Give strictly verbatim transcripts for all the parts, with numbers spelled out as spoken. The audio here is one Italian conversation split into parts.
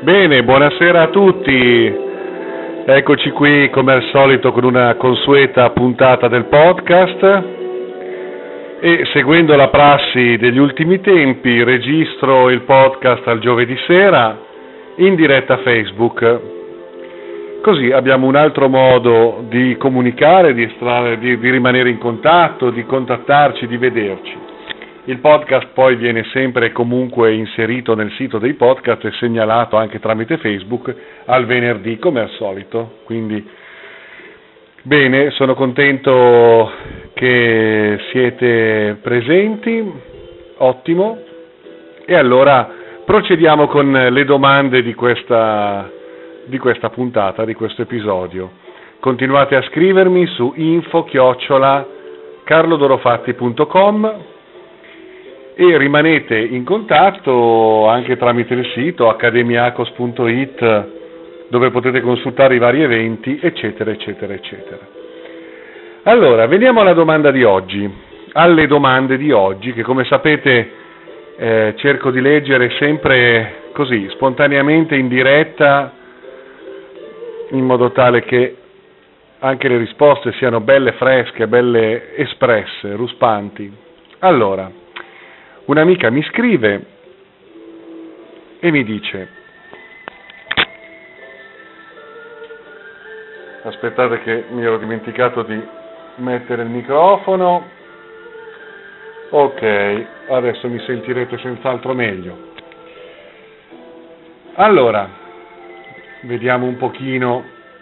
Bene, buonasera a tutti. Eccoci qui come al solito con una consueta puntata del podcast e seguendo la prassi degli ultimi tempi registro il podcast al giovedì sera in diretta Facebook. Così abbiamo un altro modo di comunicare, di, estrarre, di, di rimanere in contatto, di contattarci, di vederci. Il podcast poi viene sempre e comunque inserito nel sito dei podcast e segnalato anche tramite Facebook al venerdì come al solito. Quindi bene, sono contento che siete presenti, ottimo. E allora procediamo con le domande di questa, di questa puntata, di questo episodio. Continuate a scrivermi su info chiocciola carlodorofatti punto com e rimanete in contatto anche tramite il sito accademiacos punto it, dove potete consultare i vari eventi, eccetera, eccetera, eccetera. Allora, veniamo alla domanda di oggi, alle domande di oggi, che come sapete eh, cerco di leggere sempre così, spontaneamente, in diretta, in modo tale che anche le risposte siano belle fresche, belle espresse, ruspanti. Allora, un'amica mi scrive e mi dice: aspettate che mi ero dimenticato di mettere il microfono. Ok, adesso mi sentirete senz'altro meglio. Allora, vediamo un pochino.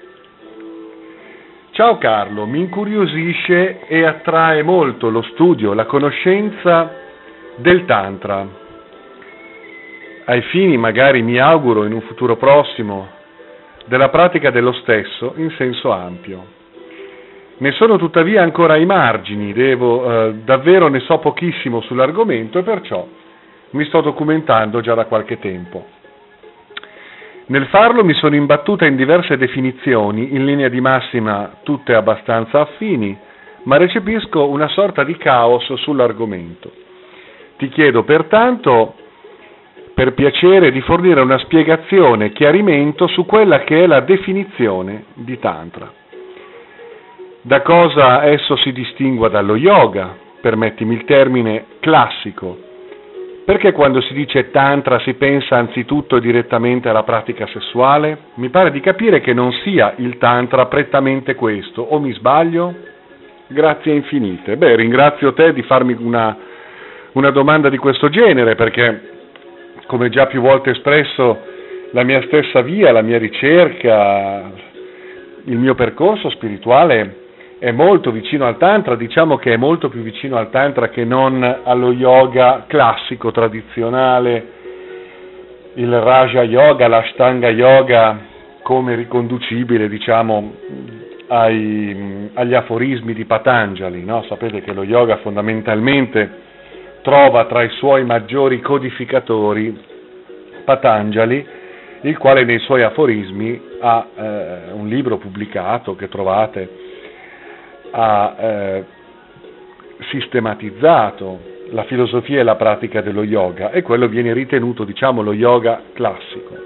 Ciao Carlo, mi incuriosisce e attrae molto lo studio, la conoscenza del Tantra, ai fini, magari mi auguro in un futuro prossimo, della pratica dello stesso in senso ampio. Ne sono tuttavia ancora ai margini, devo, eh, davvero ne so pochissimo sull'argomento e perciò mi sto documentando già da qualche tempo. Nel farlo mi sono imbattuta in diverse definizioni, in linea di massima tutte abbastanza affini, ma recepisco una sorta di caos sull'argomento. Ti chiedo pertanto, per piacere, di fornire una spiegazione, chiarimento su quella che è la definizione di Tantra. Da cosa esso si distingua dallo yoga, permettimi il termine classico, perché quando si dice Tantra si pensa anzitutto direttamente alla pratica sessuale? Mi pare di capire che non sia il Tantra prettamente questo, o mi sbaglio? Grazie infinite. Beh, ringrazio te di farmi una... una domanda di questo genere, perché come già più volte espresso, la mia stessa via, la mia ricerca, il mio percorso spirituale è molto vicino al Tantra, diciamo che è molto più vicino al Tantra che non allo yoga classico, tradizionale, il Raja Yoga, l'Ashtanga Yoga, come riconducibile, diciamo, ai, agli aforismi di Patanjali, no? Sapete che lo yoga fondamentalmente trova tra i suoi maggiori codificatori Patanjali, il quale nei suoi aforismi ha eh, un libro pubblicato che trovate, ha eh, sistematizzato la filosofia e la pratica dello yoga, e quello viene ritenuto, diciamo, lo yoga classico.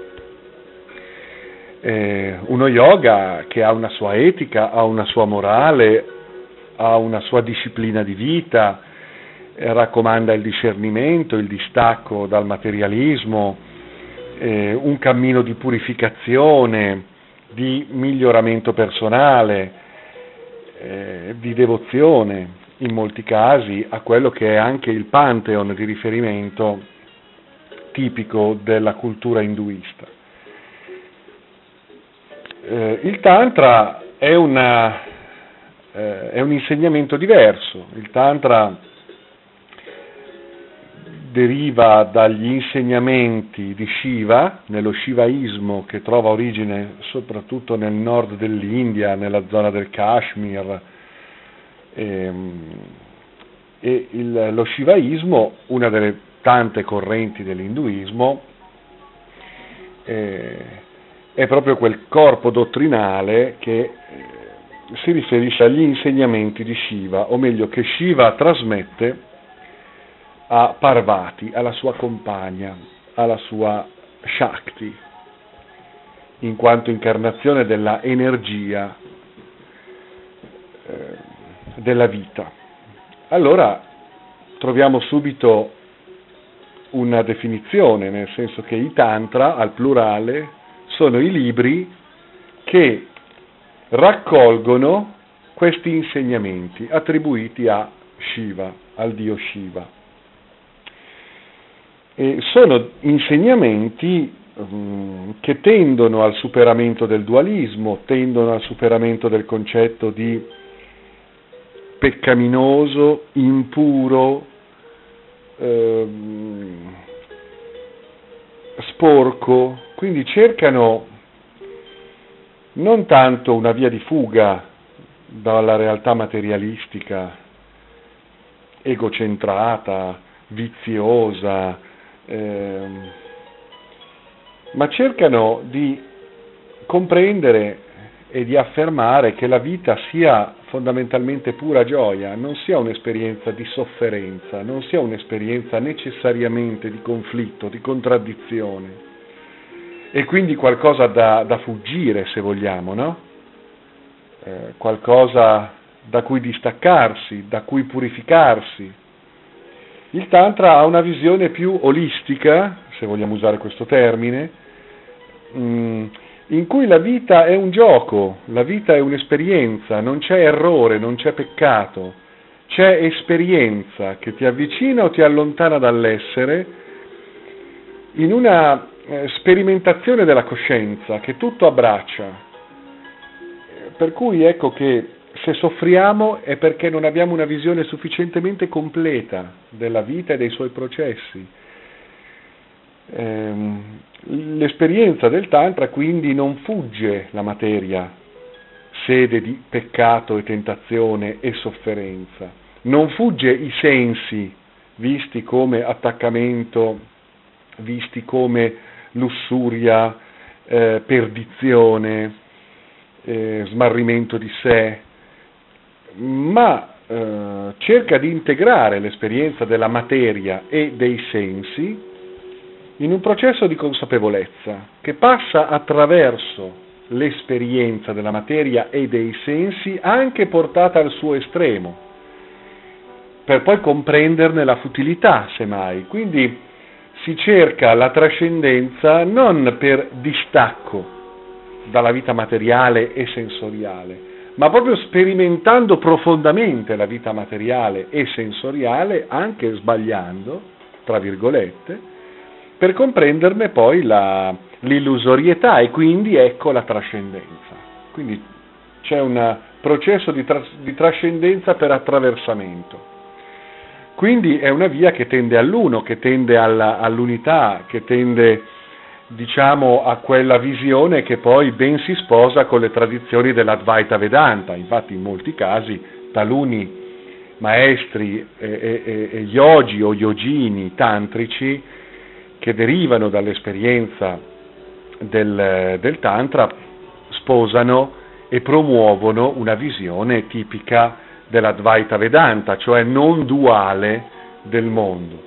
Eh, uno yoga che ha una sua etica, ha una sua morale, ha una sua disciplina di vita, raccomanda il discernimento, il distacco dal materialismo, eh, un cammino di purificazione, di miglioramento personale, eh, di devozione, in molti casi, a quello che è anche il pantheon di riferimento tipico della cultura induista. Eh, il Tantra è, una, eh, è un insegnamento diverso. Il Tantra deriva dagli insegnamenti di Shiva, nello Shivaismo che trova origine soprattutto nel nord dell'India, nella zona del Kashmir, e, e il, lo Shivaismo, una delle tante correnti dell'induismo, eh, è proprio quel corpo dottrinale che eh, si riferisce agli insegnamenti di Shiva, o meglio che Shiva trasmette a Parvati, alla sua compagna, alla sua Shakti, in quanto incarnazione della energia eh, della vita. Allora troviamo subito una definizione, nel senso che i Tantra, al plurale, sono i libri che raccolgono questi insegnamenti attribuiti a Shiva, al dio Shiva. E sono insegnamenti um, che tendono al superamento del dualismo, tendono al superamento del concetto di peccaminoso, impuro, ehm, sporco, quindi cercano non tanto una via di fuga dalla realtà materialistica, egocentrata, viziosa, ehm, ma cercano di comprendere e di affermare che la vita sia fondamentalmente pura gioia, non sia un'esperienza di sofferenza, non sia un'esperienza necessariamente di conflitto, di contraddizione, e quindi qualcosa da, da fuggire, se vogliamo, no? Eh, qualcosa da cui distaccarsi, da cui purificarsi. Il Tantra ha una visione più olistica, se vogliamo usare questo termine, mh, in cui la vita è un gioco, la vita è un'esperienza, non c'è errore, non c'è peccato, c'è esperienza che ti avvicina o ti allontana dall'essere in una eh, sperimentazione della coscienza che tutto abbraccia. Per cui ecco che se soffriamo è perché non abbiamo una visione sufficientemente completa della vita e dei suoi processi. Ehm, l'esperienza del Tantra quindi non fugge la materia, sede di peccato e tentazione e sofferenza, non fugge i sensi visti come attaccamento, visti come lussuria, eh, perdizione, eh, smarrimento di sé, ma eh, cerca di integrare l'esperienza della materia e dei sensi in un processo di consapevolezza che passa attraverso l'esperienza della materia e dei sensi, anche portata al suo estremo, per poi comprenderne la futilità, semmai. Quindi si cerca la trascendenza non per distacco dalla vita materiale e sensoriale, ma proprio sperimentando profondamente la vita materiale e sensoriale, anche sbagliando, tra virgolette, per comprenderne poi la, l'illusorietà e quindi ecco la trascendenza. Quindi c'è un processo di, tras, di trascendenza per attraversamento. Quindi è una via che tende all'uno, che tende alla, all'unità, che tende, diciamo, a quella visione che poi ben si sposa con le tradizioni dell'Advaita Vedanta. Infatti in molti casi taluni maestri e, e, e yogi o yogini tantrici che derivano dall'esperienza del, del Tantra sposano e promuovono una visione tipica dell'Advaita Vedanta, cioè non duale del mondo,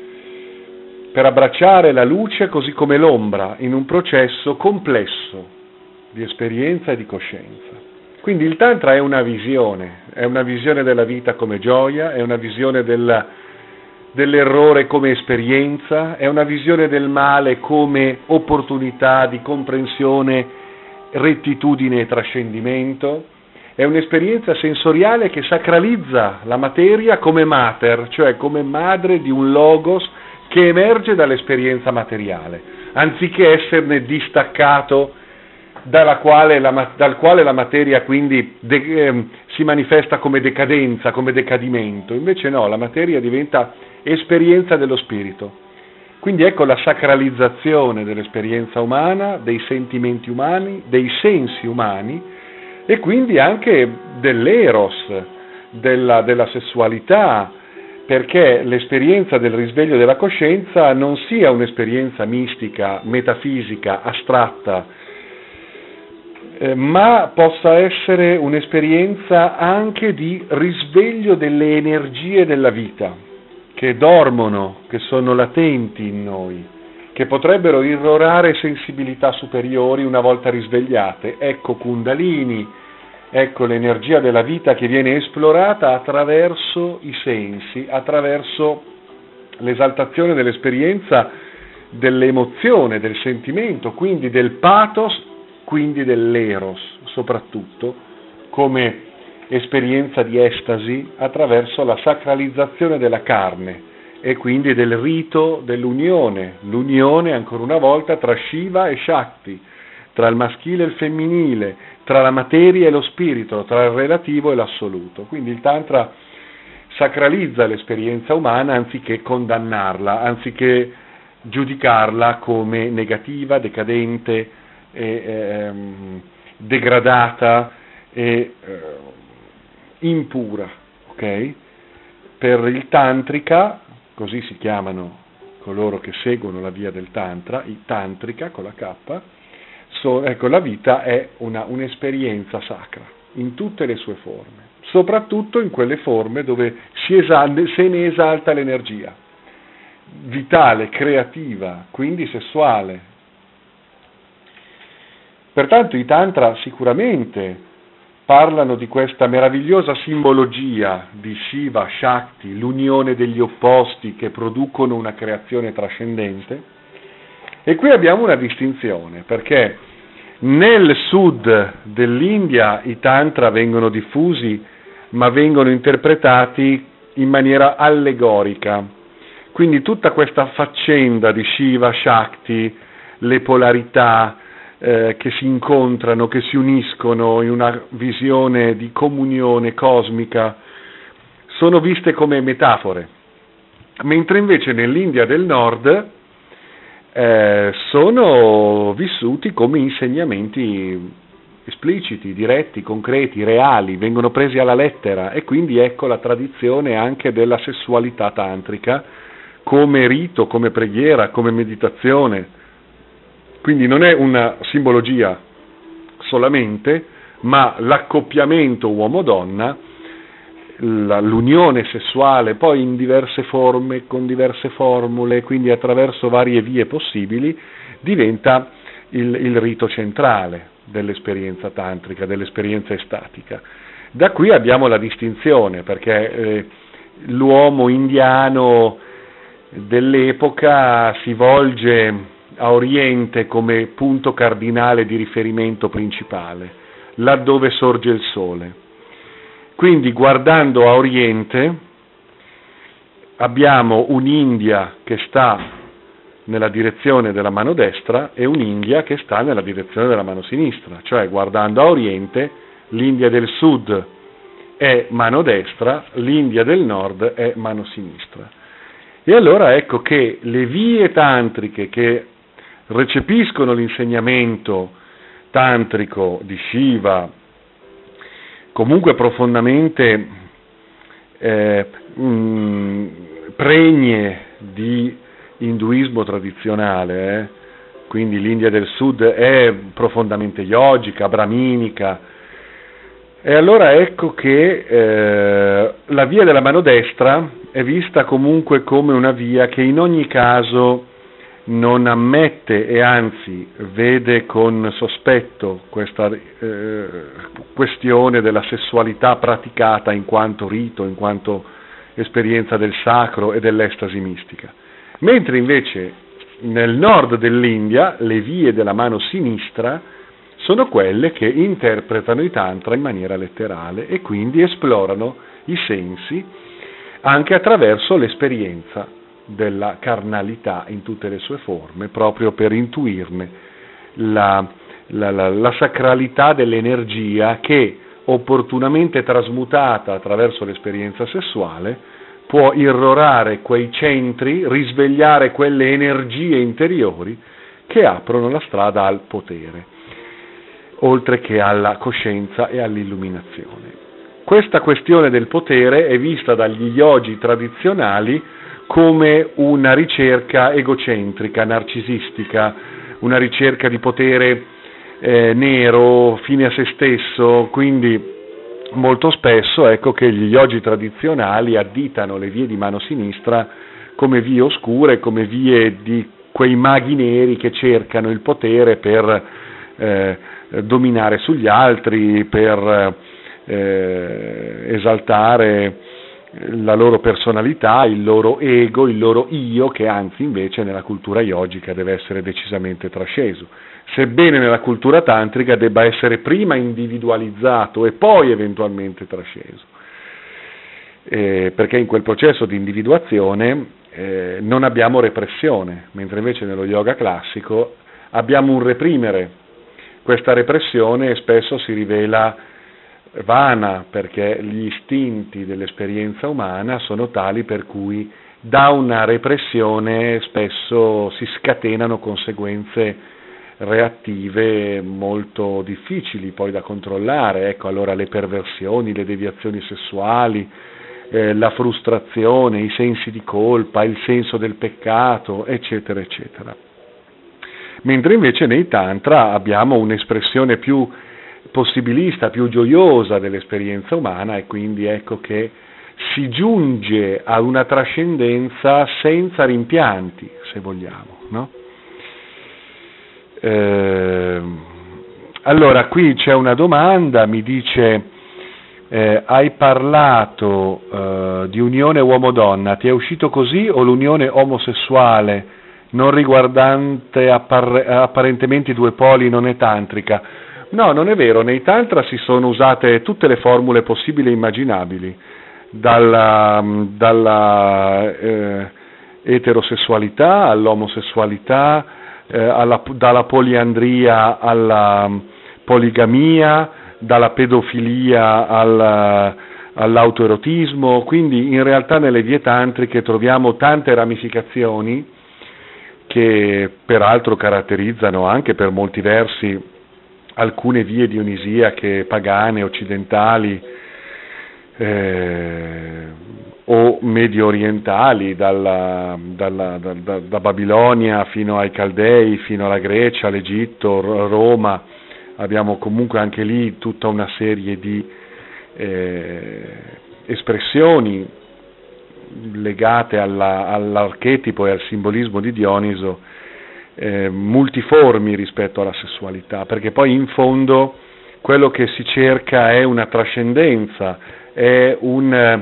per abbracciare la luce così come l'ombra in un processo complesso di esperienza e di coscienza. Quindi il Tantra è una visione, è una visione della vita come gioia, è una visione della, dell'errore come esperienza, è una visione del male come opportunità di comprensione, rettitudine e trascendimento. È un'esperienza sensoriale che sacralizza la materia come mater, cioè come madre di un logos che emerge dall'esperienza materiale, anziché esserne distaccato dalla quale la, dal quale la materia quindi de, eh, si manifesta come decadenza, come decadimento. Invece no, la materia diventa esperienza dello spirito. Quindi ecco la sacralizzazione dell'esperienza umana, dei sentimenti umani, dei sensi umani, e quindi anche dell'eros, della, della sessualità, perché l'esperienza del risveglio della coscienza non sia un'esperienza mistica, metafisica, astratta, eh, ma possa essere un'esperienza anche di risveglio delle energie della vita, che dormono, che sono latenti in noi, che potrebbero irrorare sensibilità superiori una volta risvegliate. Ecco Kundalini, ecco l'energia della vita che viene esplorata attraverso i sensi, attraverso l'esaltazione dell'esperienza, dell'emozione, del sentimento, quindi del pathos, quindi dell'eros, soprattutto come esperienza di estasi attraverso la sacralizzazione della carne e quindi del rito dell'unione, l'unione ancora una volta tra Shiva e Shakti, tra il maschile e il femminile, tra la materia e lo spirito, tra il relativo e l'assoluto. Quindi il Tantra sacralizza l'esperienza umana anziché condannarla, anziché giudicarla come negativa, decadente, e, ehm, degradata e eh, impura, ok? Per il tantrika, così si chiamano coloro che seguono la via del tantra, i tantrika con la K, so, ecco, la vita è una, un'esperienza sacra in tutte le sue forme, soprattutto in quelle forme dove si esal- se ne esalta l'energia vitale, creativa, quindi sessuale. Pertanto i tantra sicuramente parlano di questa meravigliosa simbologia di Shiva, Shakti, l'unione degli opposti che producono una creazione trascendente. E qui abbiamo una distinzione, perché nel sud dell'India i tantra vengono diffusi, ma vengono interpretati in maniera allegorica. Quindi tutta questa faccenda di Shiva, Shakti, le polarità eh, che si incontrano, che si uniscono in una visione di comunione cosmica, sono viste come metafore, mentre invece nell'India del Nord eh, sono vissuti come insegnamenti espliciti, diretti, concreti, reali, vengono presi alla lettera, e quindi ecco la tradizione anche della sessualità tantrica come rito, come preghiera, come meditazione. Quindi non è una simbologia solamente, ma l'accoppiamento uomo-donna, l'unione sessuale poi in diverse forme, con diverse formule, quindi attraverso varie vie possibili, diventa il, il rito centrale dell'esperienza tantrica, dell'esperienza estatica. Da qui abbiamo la distinzione, perché eh, l'uomo indiano dell'epoca si volge a Oriente come punto cardinale di riferimento principale, laddove sorge il sole. Quindi guardando a Oriente abbiamo un'India che sta nella direzione della mano destra e un'India che sta nella direzione della mano sinistra, cioè guardando a Oriente l'India del Sud è mano destra, l'India del Nord è mano sinistra. E allora ecco che le vie tantriche che recepiscono l'insegnamento tantrico di Shiva, comunque profondamente eh, mh, pregne di induismo tradizionale, eh? Quindi l'India del Sud è profondamente yogica, brahminica, e allora ecco che eh, la via della mano destra è vista comunque come una via che in ogni caso non ammette e anzi vede con sospetto questa eh, questione della sessualità praticata in quanto rito, in quanto esperienza del sacro e dell'estasi mistica. Mentre invece nel nord dell'India le vie della mano sinistra sono quelle che interpretano i tantra in maniera letterale e quindi esplorano i sensi anche attraverso l'esperienza della carnalità in tutte le sue forme, proprio per intuirne la, la, la, la sacralità dell'energia che, opportunamente trasmutata attraverso l'esperienza sessuale, può irrorare quei centri, risvegliare quelle energie interiori che aprono la strada al potere, oltre che alla coscienza e all'illuminazione. Questa questione del potere è vista dagli yogi tradizionali come una ricerca egocentrica, narcisistica, una ricerca di potere eh, nero, fine a se stesso, quindi molto spesso ecco che gli yogi tradizionali additano le vie di mano sinistra come vie oscure, come vie di quei maghi neri che cercano il potere per eh, dominare sugli altri, per eh, esaltare la loro personalità, il loro ego, il loro io, che anzi invece nella cultura yogica deve essere decisamente trasceso, sebbene nella cultura tantrica debba essere prima individualizzato e poi eventualmente trasceso, eh, perché in quel processo di individuazione eh, non abbiamo repressione, mentre invece nello yoga classico abbiamo un reprimere. Questa repressione spesso si rivela vana, perché gli istinti dell'esperienza umana sono tali per cui da una repressione spesso si scatenano conseguenze reattive molto difficili poi da controllare. Ecco, allora le perversioni, le deviazioni sessuali, eh, la frustrazione, i sensi di colpa, il senso del peccato, eccetera, eccetera. Mentre invece nei tantra abbiamo un'espressione più possibilista, più gioiosa dell'esperienza umana, e quindi ecco che si giunge a una trascendenza senza rimpianti, se vogliamo, no? Eh, allora qui c'è una domanda, mi dice eh, hai parlato eh, di unione uomo-donna, ti è uscito così o l'unione omosessuale non riguardante appar- apparentemente i due poli non è tantrica? No, non è vero, nei tantra si sono usate tutte le formule possibili e immaginabili, dalla, dalla eh, eterosessualità all'omosessualità, eh, alla, dalla poliandria alla poligamia, dalla pedofilia al, all'autoerotismo, quindi in realtà nelle vie tantriche troviamo tante ramificazioni che peraltro caratterizzano anche per molti versi alcune vie dionisiache pagane, occidentali eh, o medio orientali, dalla, dalla, da, da, da Babilonia fino ai Caldei, fino alla Grecia, all'Egitto, Roma. Abbiamo comunque anche lì tutta una serie di eh, espressioni legate alla, all'archetipo e al simbolismo di Dioniso, Eh, multiformi rispetto alla sessualità, perché poi in fondo quello che si cerca è una trascendenza, è un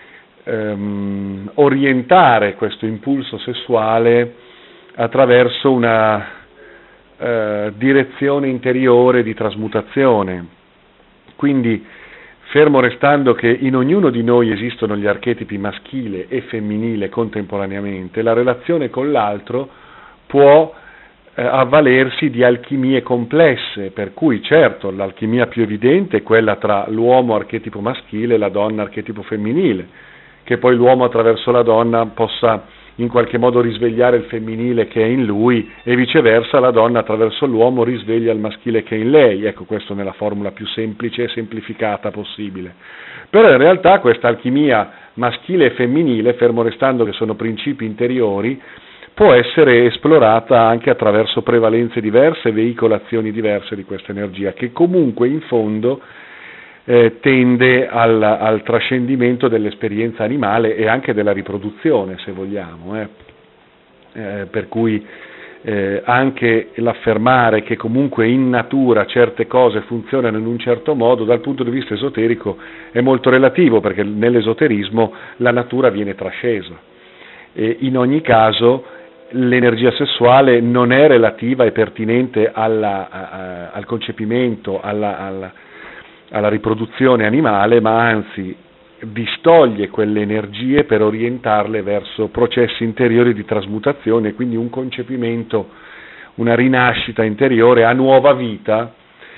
ehm, orientare questo impulso sessuale attraverso una eh, direzione interiore di trasmutazione. Quindi, fermo restando che in ognuno di noi esistono gli archetipi maschile e femminile contemporaneamente, la relazione con l'altro può avvalersi di alchimie complesse, per cui certo l'alchimia più evidente è quella tra l'uomo archetipo maschile e la donna archetipo femminile, che poi l'uomo attraverso la donna possa in qualche modo risvegliare il femminile che è in lui e viceversa la donna attraverso l'uomo risveglia il maschile che è in lei. Ecco, questo nella formula più semplice e semplificata possibile. Però in realtà questa alchimia maschile e femminile, fermo restando che sono principi interiori, può essere esplorata anche attraverso prevalenze diverse, veicolazioni diverse di questa energia, che comunque in fondo eh, tende al, al trascendimento dell'esperienza animale e anche della riproduzione, se vogliamo. Eh. Eh, per cui eh, anche l'affermare che comunque in natura certe cose funzionano in un certo modo, dal punto di vista esoterico è molto relativo, perché nell'esoterismo la natura viene trascesa. E in ogni caso l'energia sessuale non è relativa e pertinente alla, a, al concepimento, alla, alla, alla riproduzione animale, ma anzi distoglie quelle energie per orientarle verso processi interiori di trasmutazione, quindi un concepimento, una rinascita interiore a nuova vita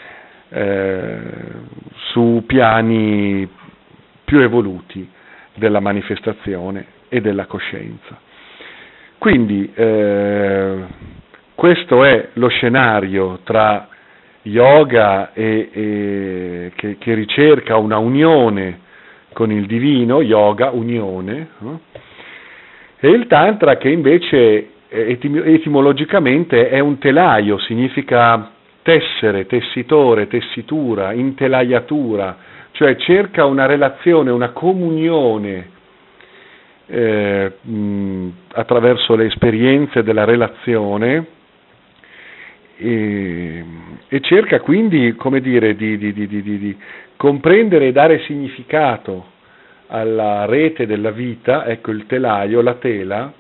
eh, su piani più evoluti della manifestazione e della coscienza. Quindi eh, questo è lo scenario tra yoga e, e, che, che ricerca una unione con il divino, yoga, unione, no? E il tantra che invece etim- etimologicamente è un telaio, significa tessere, tessitore, tessitura, intelaiatura, cioè cerca una relazione, una comunione Eh, mh, attraverso le esperienze della relazione e, e cerca quindi, come dire, di, di, di, di, di comprendere e dare significato alla rete della vita, ecco il telaio, la tela,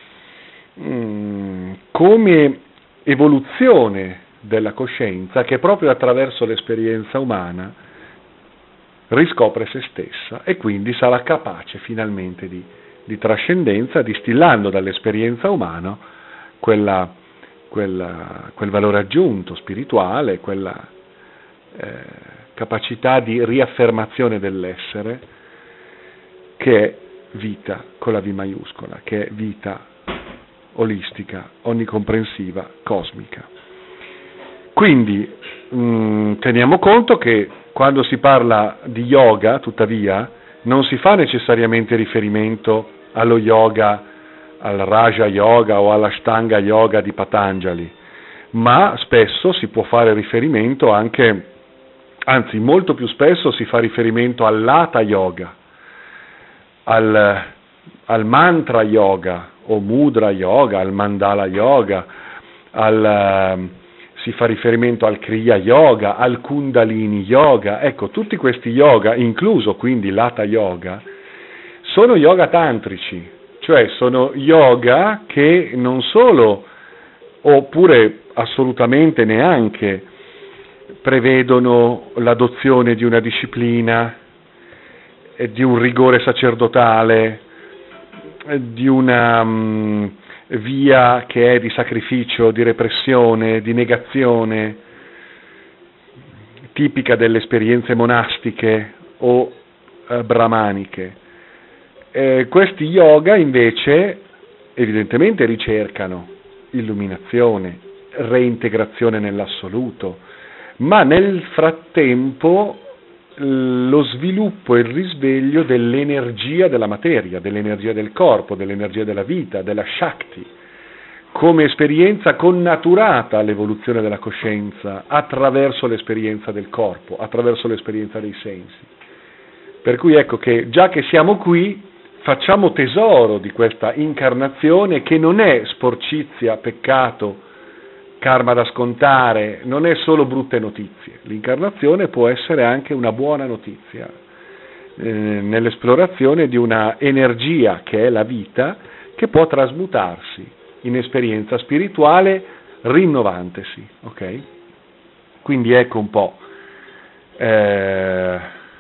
mh, come evoluzione della coscienza che proprio attraverso l'esperienza umana riscopre se stessa e quindi sarà capace finalmente di, di trascendenza, distillando dall'esperienza umana quella, quella, quel valore aggiunto spirituale, quella eh, capacità di riaffermazione dell'essere che è vita con la V maiuscola, che è vita olistica, onnicomprensiva, cosmica. Quindi mh, teniamo conto che quando si parla di yoga, tuttavia, non si fa necessariamente riferimento allo yoga, al Raja Yoga o all'Ashtanga Yoga di Patanjali, ma spesso si può fare riferimento anche, anzi molto più spesso si fa riferimento all'Hatha Yoga, al, al Mantra Yoga o Mudra Yoga, al Mandala Yoga, al... si fa riferimento al Kriya Yoga, al Kundalini Yoga, ecco, tutti questi yoga, incluso quindi l'Hatha Yoga, sono yoga tantrici, cioè sono yoga che non solo, oppure assolutamente neanche, prevedono l'adozione di una disciplina, di un rigore sacerdotale, di una... Um, via che è di sacrificio, di repressione, di negazione, tipica delle esperienze monastiche o eh, brahmaniche. Eh, questi yoga invece evidentemente ricercano illuminazione, reintegrazione nell'assoluto, ma nel frattempo lo sviluppo e il risveglio dell'energia della materia, dell'energia del corpo, dell'energia della vita, della Shakti, come esperienza connaturata all'evoluzione della coscienza attraverso l'esperienza del corpo, attraverso l'esperienza dei sensi. Per cui ecco che già che siamo qui facciamo tesoro di questa incarnazione che non è sporcizia, peccato, karma da scontare, non è solo brutte notizie. L'incarnazione può essere anche una buona notizia eh, nell'esplorazione di una energia che è la vita, che può trasmutarsi in esperienza spirituale rinnovantesi, ok? Quindi ecco un po'. Eh,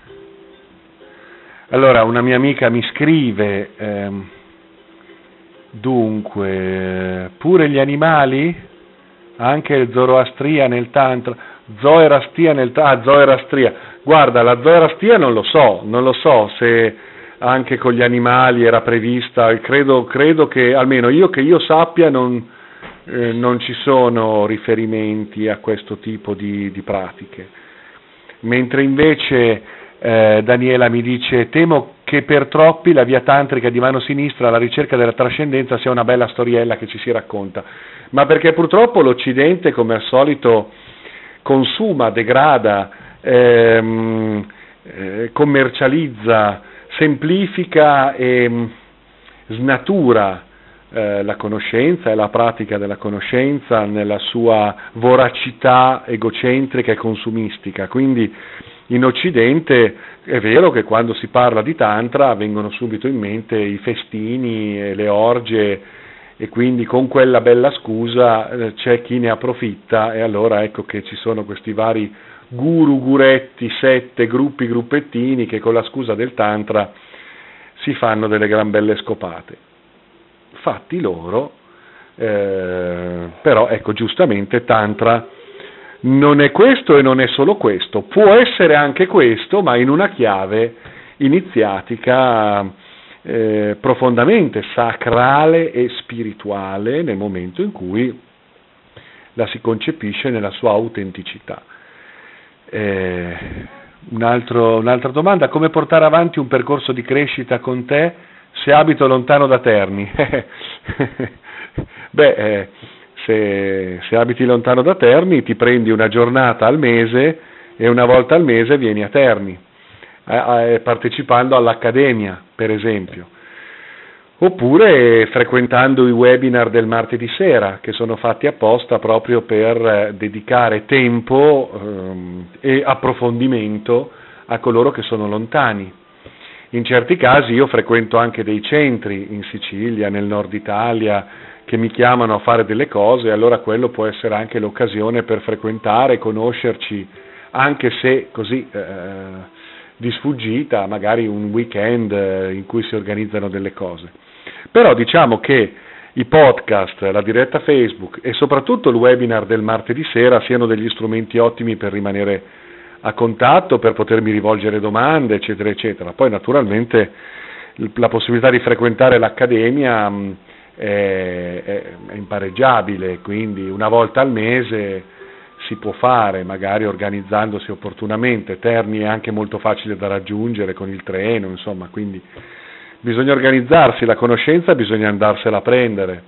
allora una mia amica mi scrive, ehm, dunque, pure gli animali? Anche Zoroastria nel Tantra, Zoerastia nel Tantra, ah, Zoerastria. Guarda, la Zoerastia non lo so, non lo so se anche con gli animali era prevista, credo, credo che, almeno io che io sappia, non, eh, non ci sono riferimenti a questo tipo di, di pratiche. Mentre invece eh, Daniela mi dice, temo che per troppi la via tantrica di mano sinistra alla ricerca della trascendenza sia una bella storiella che ci si racconta, ma perché purtroppo l'Occidente, come al solito, consuma, degrada, ehm, eh, commercializza, semplifica e mh, snatura eh, la conoscenza e la pratica della conoscenza nella sua voracità egocentrica e consumistica. Quindi in Occidente è vero che quando si parla di Tantra vengono subito in mente i festini e le orge, e quindi con quella bella scusa eh, c'è chi ne approfitta, e allora ecco che ci sono questi vari guru, guretti, sette, gruppi, gruppettini che con la scusa del Tantra si fanno delle gran belle scopate. Fatti loro, eh, però ecco giustamente Tantra non è questo e non è solo questo, può essere anche questo, ma in una chiave iniziatica eh, profondamente sacrale e spirituale nel momento in cui la si concepisce nella sua autenticità. Eh, un altro, un'altra domanda: come portare avanti un percorso di crescita con te se abito lontano da Terni? Beh, eh, Se, se abiti lontano da Terni ti prendi una giornata al mese e una volta al mese vieni a Terni, eh, eh, partecipando all'Accademia, per esempio. oppure frequentando i webinar del martedì sera, che sono fatti apposta proprio per dedicare tempo ehm, e approfondimento a coloro che sono lontani. In certi casi io frequento anche dei centri in Sicilia, nel nord Italia, che mi chiamano a fare delle cose, allora quello può essere anche l'occasione per frequentare, conoscerci, anche se così eh, di sfuggita, magari un weekend eh, in cui si organizzano delle cose. Però diciamo che i podcast, la diretta Facebook e soprattutto il webinar del martedì sera siano degli strumenti ottimi per rimanere a contatto, per potermi rivolgere domande, eccetera, eccetera. Poi naturalmente la possibilità di frequentare l'accademia mh, è, è, è impareggiabile, quindi una volta al mese si può fare, magari organizzandosi opportunamente. Terni è anche molto facile da raggiungere con il treno, insomma, quindi bisogna organizzarsi, la conoscenza bisogna andarsela a prendere,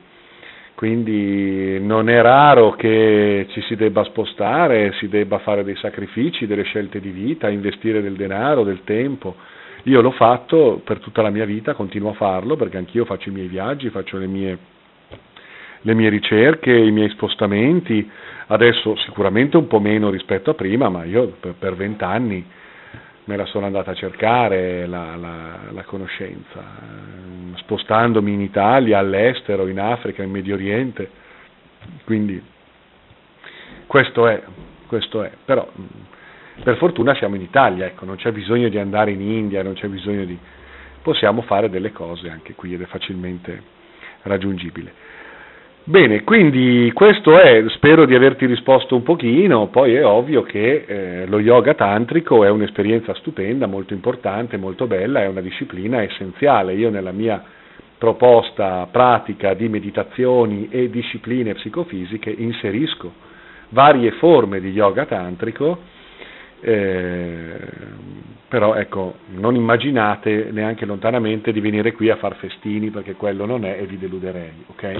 quindi non è raro che ci si debba spostare, si debba fare dei sacrifici, delle scelte di vita, investire del denaro, del tempo. Io l'ho fatto per tutta la mia vita, continuo a farlo perché anch'io faccio i miei viaggi, faccio le mie, le mie ricerche, i miei spostamenti, adesso sicuramente un po' meno rispetto a prima, ma io per vent'anni me la sono andata a cercare la, la, la conoscenza, spostandomi in Italia, all'estero, in Africa, in Medio Oriente, quindi questo è, questo è, però per fortuna siamo in Italia, ecco, non c'è bisogno di andare in India, non c'è bisogno di, possiamo fare delle cose anche qui ed è facilmente raggiungibile. Bene, quindi questo è, spero di averti risposto un pochino, poi è ovvio che eh, lo yoga tantrico è un'esperienza stupenda, molto importante, molto bella, è una disciplina essenziale. Io nella mia proposta pratica di meditazioni e discipline psicofisiche inserisco varie forme di yoga tantrico, eh, però ecco, non immaginate neanche lontanamente di venire qui a far festini perché quello non è e vi deluderei, ok?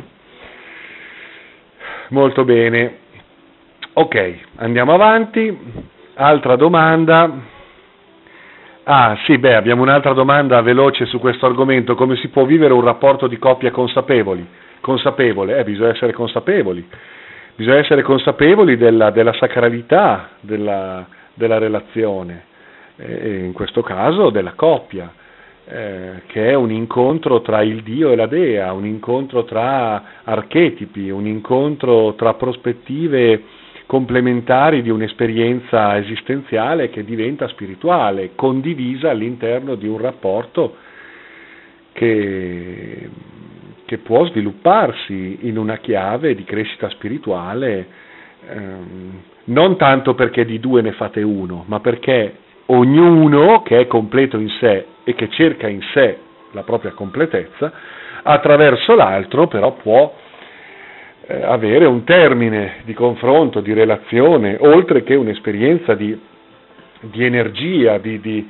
Molto bene, ok, andiamo avanti. Altra domanda. Ah sì, beh, abbiamo un'altra domanda veloce su questo argomento: come si può vivere un rapporto di coppia consapevoli? Consapevole, eh, bisogna essere consapevoli, bisogna essere consapevoli della, della sacralità della, della relazione, e in questo caso della coppia. Eh, che è un incontro tra il Dio e la Dea, un incontro tra archetipi, un incontro tra prospettive complementari di un'esperienza esistenziale che diventa spirituale, condivisa all'interno di un rapporto che, che può svilupparsi in una chiave di crescita spirituale, ehm, non tanto perché di due ne fate uno, ma perché ognuno che è completo in sé e che cerca in sé la propria completezza, attraverso l'altro però può eh, avere un termine di confronto, di relazione, oltre che un'esperienza di, di energia, di, di,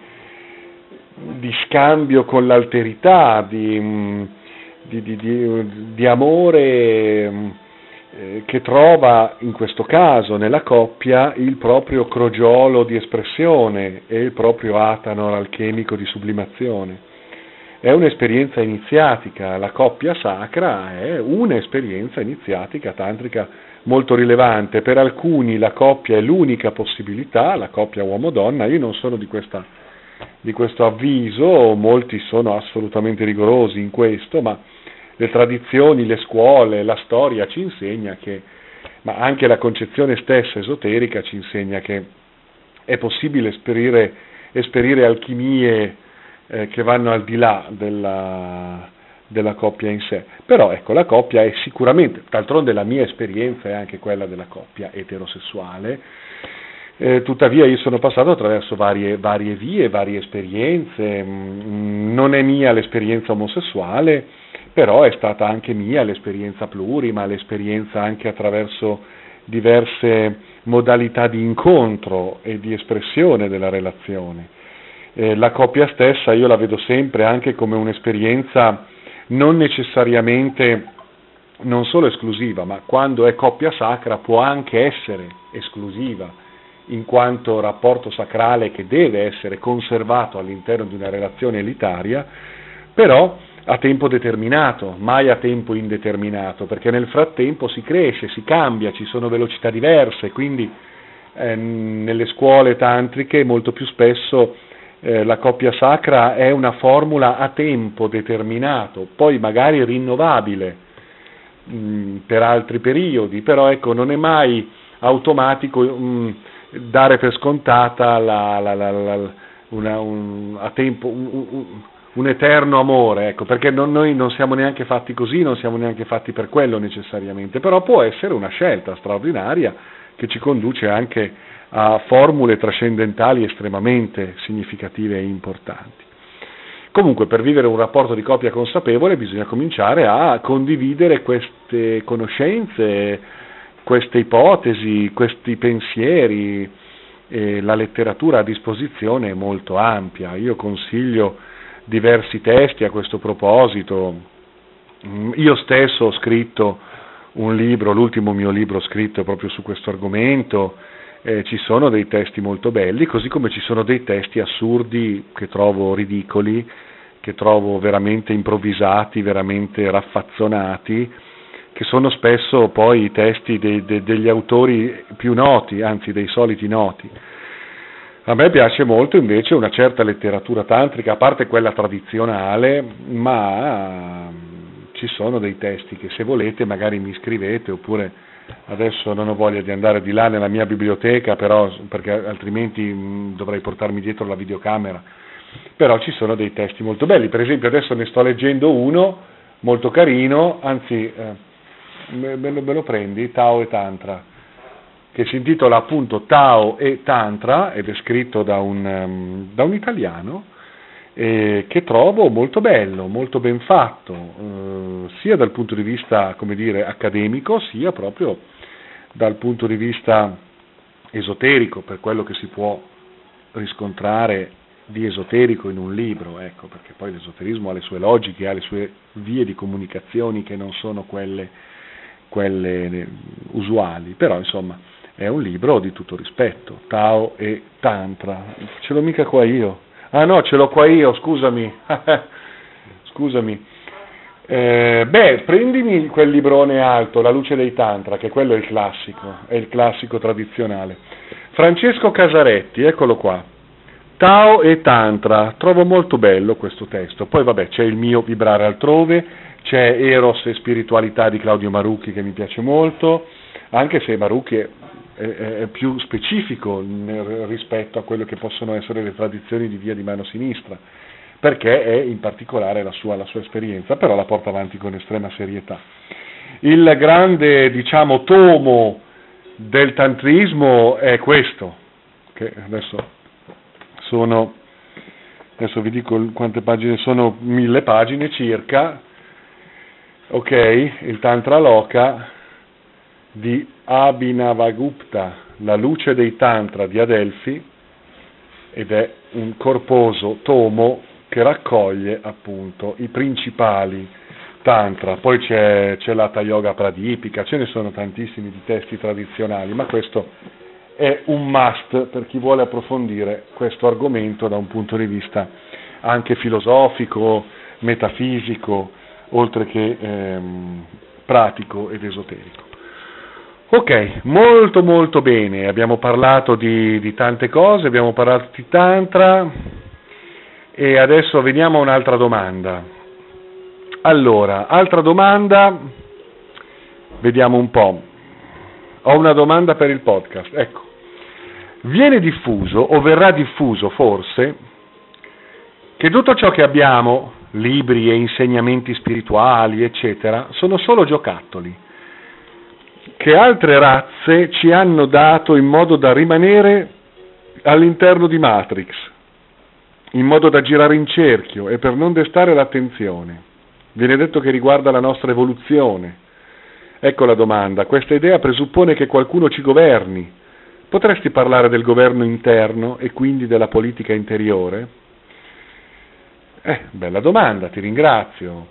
di scambio con l'alterità, di, di, di, di, di amore che trova in questo caso nella coppia il proprio crogiolo di espressione e il proprio atano alchemico di sublimazione. È un'esperienza iniziatica, la coppia sacra è un'esperienza iniziatica tantrica molto rilevante. Per alcuni la coppia è l'unica possibilità, la coppia uomo-donna. Io non sono di, questa, di questo avviso, molti sono assolutamente rigorosi in questo, ma le tradizioni, le scuole, la storia ci insegna che, ma anche la concezione stessa esoterica ci insegna che è possibile esperire, esperire alchimie eh, che vanno al di là della, della coppia in sé. Però ecco, la coppia è sicuramente, d'altronde la mia esperienza è anche quella della coppia eterosessuale, eh, tuttavia io sono passato attraverso varie, varie vie, varie esperienze, mm, non è mia l'esperienza omosessuale, però è stata anche mia l'esperienza plurima, l'esperienza anche attraverso diverse modalità di incontro e di espressione della relazione. Eh, la coppia stessa io la vedo sempre anche come un'esperienza non necessariamente, non solo esclusiva, ma quando è coppia sacra può anche essere esclusiva, in quanto rapporto sacrale che deve essere conservato all'interno di una relazione elitaria, però a tempo determinato, mai a tempo indeterminato, perché nel frattempo si cresce, si cambia, ci sono velocità diverse, quindi eh, nelle scuole tantriche molto più spesso eh, la coppia sacra è una formula a tempo determinato, poi magari rinnovabile mh, per altri periodi, però ecco, non è mai automatico mh, dare per scontata la, la, la, la, una, un, a tempo un, un, un eterno amore, ecco, perché non, noi non siamo neanche fatti così, non siamo neanche fatti per quello necessariamente, però può essere una scelta straordinaria che ci conduce anche a formule trascendentali estremamente significative e importanti. Comunque, per vivere un rapporto di coppia consapevole bisogna cominciare a condividere queste conoscenze, queste ipotesi, questi pensieri, e la letteratura a disposizione è molto ampia. Io consiglio diversi testi a questo proposito. Io stesso ho scritto un libro, l'ultimo mio libro scritto è proprio su questo argomento, eh, ci sono dei testi molto belli, così come ci sono dei testi assurdi che trovo ridicoli, che trovo veramente improvvisati, veramente raffazzonati, che sono spesso poi i testi dei, dei, degli autori più noti, anzi dei soliti noti. A me piace molto invece una certa letteratura tantrica, a parte quella tradizionale, ma ci sono dei testi che se volete magari mi scrivete, oppure adesso non ho voglia di andare di là nella mia biblioteca, però, perché altrimenti mh, dovrei portarmi dietro la videocamera, però ci sono dei testi molto belli. Per esempio adesso ne sto leggendo uno molto carino, anzi eh, me, me, lo, me lo prendi, Tao e Tantra, che si intitola appunto Tao e Tantra ed è scritto da un, um, da un italiano, eh, che trovo molto bello, molto ben fatto, eh, sia dal punto di vista, come dire, accademico, sia proprio dal punto di vista esoterico, per quello che si può riscontrare di esoterico in un libro, ecco, perché poi l'esoterismo ha le sue logiche, ha le sue vie di comunicazioni che non sono quelle, quelle usuali, però insomma è un libro di tutto rispetto, Tao e Tantra. Ce l'ho mica qua io. Ah no, ce l'ho qua io, scusami. Scusami. Eh, beh, prendimi quel librone alto, La luce dei Tantra, che quello è il classico, è il classico tradizionale. Francesco Casaretti, eccolo qua. Tao e Tantra, trovo molto bello questo testo. Poi vabbè, c'è il mio Vibrare altrove, c'è Eros e spiritualità di Claudio Marucchi che mi piace molto, anche se Marucchi è è più specifico rispetto a quello che possono essere le tradizioni di via di mano sinistra, perché è in particolare la sua, la sua esperienza, però la porta avanti con estrema serietà. Il grande, diciamo, tomo del tantrismo è questo, che adesso sono, adesso vi dico quante pagine sono, mille pagine circa, ok, il Tantra Loka di Abhinavagupta, La luce dei Tantra di Adelphi, ed è un corposo tomo che raccoglie appunto i principali Tantra. Poi c'è, c'è l'Hatha Yoga Pradipika, ce ne sono tantissimi di testi tradizionali, ma questo è un must per chi vuole approfondire questo argomento da un punto di vista anche filosofico, metafisico, oltre che ehm, pratico ed esoterico. Ok, molto molto bene, abbiamo parlato di, di tante cose, abbiamo parlato di Tantra e adesso veniamo a un'altra domanda. Allora, altra domanda, vediamo un po', ho una domanda per il podcast, ecco, viene diffuso o verrà diffuso forse che tutto ciò che abbiamo, libri e insegnamenti spirituali eccetera, sono solo giocattoli che altre razze ci hanno dato in modo da rimanere all'interno di Matrix, in modo da girare in cerchio e per non destare l'attenzione. Viene detto che riguarda la nostra evoluzione. Ecco la domanda, questa idea presuppone che qualcuno ci governi. Potresti parlare del governo interno e quindi della politica interiore? Eh, bella domanda, ti ringrazio.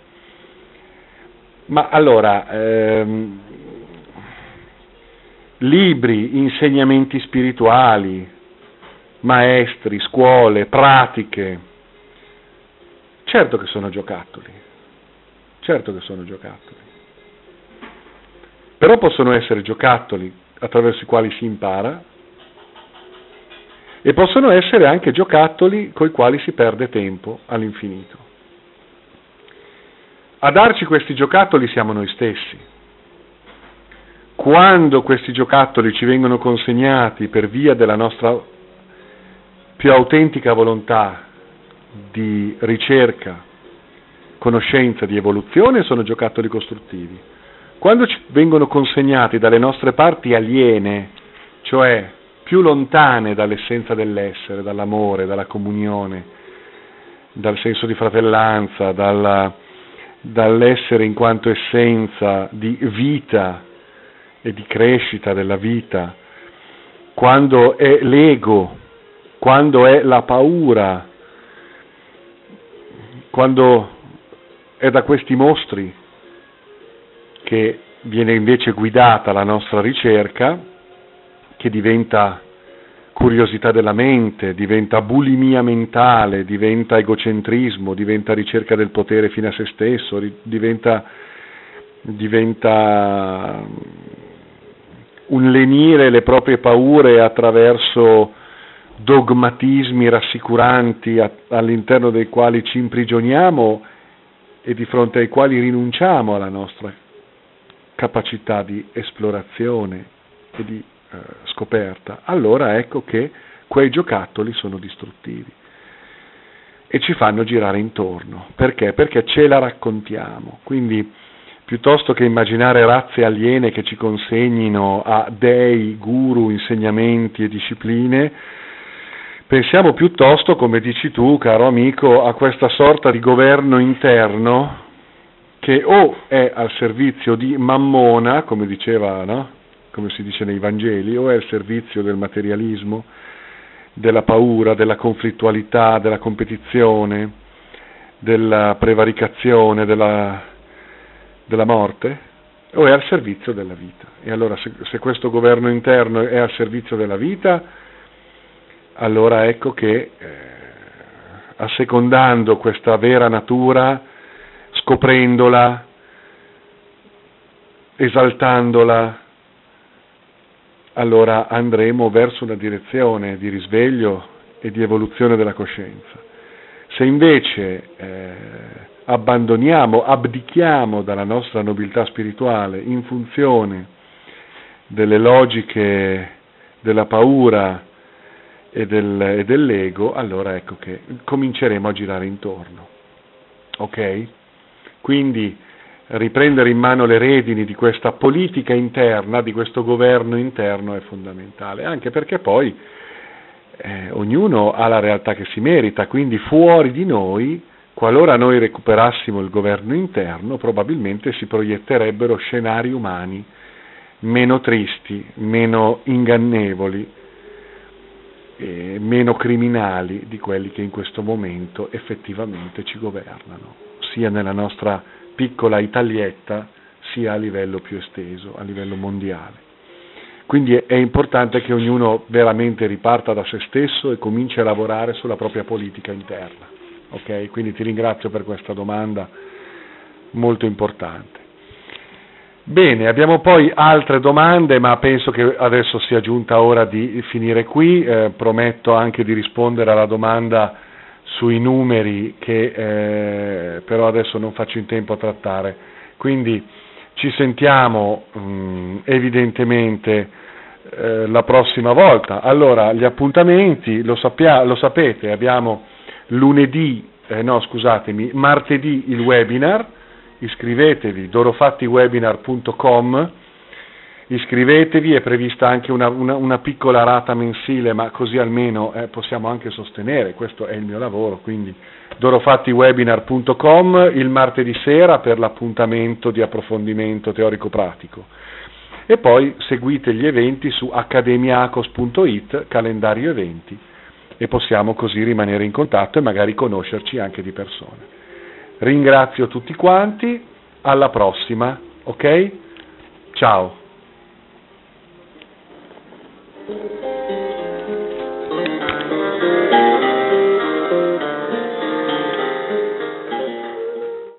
Ma allora, ehm, libri, insegnamenti spirituali, maestri, scuole, pratiche, certo che sono giocattoli, certo che sono giocattoli. Però possono essere giocattoli attraverso i quali si impara e possono essere anche giocattoli coi quali si perde tempo all'infinito. A darci questi giocattoli siamo noi stessi. Quando questi giocattoli ci vengono consegnati per via della nostra più autentica volontà di ricerca, conoscenza, di evoluzione, sono giocattoli costruttivi. Quando ci vengono consegnati dalle nostre parti aliene, cioè più lontane dall'essenza dell'essere, dall'amore, dalla comunione, dal senso di fratellanza, dalla, dall'essere in quanto essenza di vita e di crescita della vita, quando è l'ego, quando è la paura, quando è da questi mostri che viene invece guidata la nostra ricerca, che diventa curiosità della mente, diventa bulimia mentale, diventa egocentrismo, diventa ricerca del potere fine a se stesso, diventa, diventa un lenire le proprie paure attraverso dogmatismi rassicuranti all'interno dei quali ci imprigioniamo e di fronte ai quali rinunciamo alla nostra capacità di esplorazione e di eh, scoperta, allora ecco che quei giocattoli sono distruttivi e ci fanno girare intorno. Perché? Perché ce la raccontiamo. Quindi piuttosto che immaginare razze aliene che ci consegnino a dei, guru, insegnamenti e discipline, pensiamo piuttosto, come dici tu, caro amico, a questa sorta di governo interno che o è al servizio di Mammona, come diceva, no? Come si dice nei Vangeli, o è al servizio del materialismo, della paura, della conflittualità, della competizione, della prevaricazione, della, della morte, o è al servizio della vita. E allora se, se questo governo interno è al servizio della vita, allora ecco che eh, assecondando questa vera natura, scoprendola, esaltandola, allora andremo verso una direzione di risveglio e di evoluzione della coscienza. Se invece eh, abbandoniamo, abdichiamo dalla nostra nobiltà spirituale in funzione delle logiche della paura e, del, e dell'ego, allora ecco che cominceremo a girare intorno. Ok? Quindi riprendere in mano le redini di questa politica interna, di questo governo interno è fondamentale, anche perché poi eh, ognuno ha la realtà che si merita, quindi fuori di noi, qualora noi recuperassimo il governo interno, probabilmente si proietterebbero scenari umani meno tristi, meno ingannevoli, eh, meno criminali di quelli che in questo momento effettivamente ci governano, sia nella nostra piccola Italietta, sia a livello più esteso, a livello mondiale. Quindi è, è importante che ognuno veramente riparta da se stesso e cominci a lavorare sulla propria politica interna. Ok? Quindi ti ringrazio per questa domanda molto importante. Bene, abbiamo poi altre domande, ma penso che adesso sia giunta ora di finire qui. Eh, prometto anche di rispondere alla domanda sui numeri che eh, però adesso non faccio in tempo a trattare. Quindi ci sentiamo mh, evidentemente eh, la prossima volta. Allora, gli appuntamenti, lo, sappia, lo sapete, abbiamo lunedì, eh, no scusatemi, martedì il webinar, iscrivetevi, dorofattiwebinar punto com, iscrivetevi, è prevista anche una, una, una piccola rata mensile, ma così almeno eh, possiamo anche sostenere, questo è il mio lavoro, quindi dorofattiwebinar punto com il martedì sera per l'appuntamento di approfondimento teorico-pratico e poi seguite gli eventi su accademiacos punto it, calendario eventi, e possiamo così rimanere in contatto e magari conoscerci anche di persona. Ringrazio tutti quanti, alla prossima, ok? Ciao!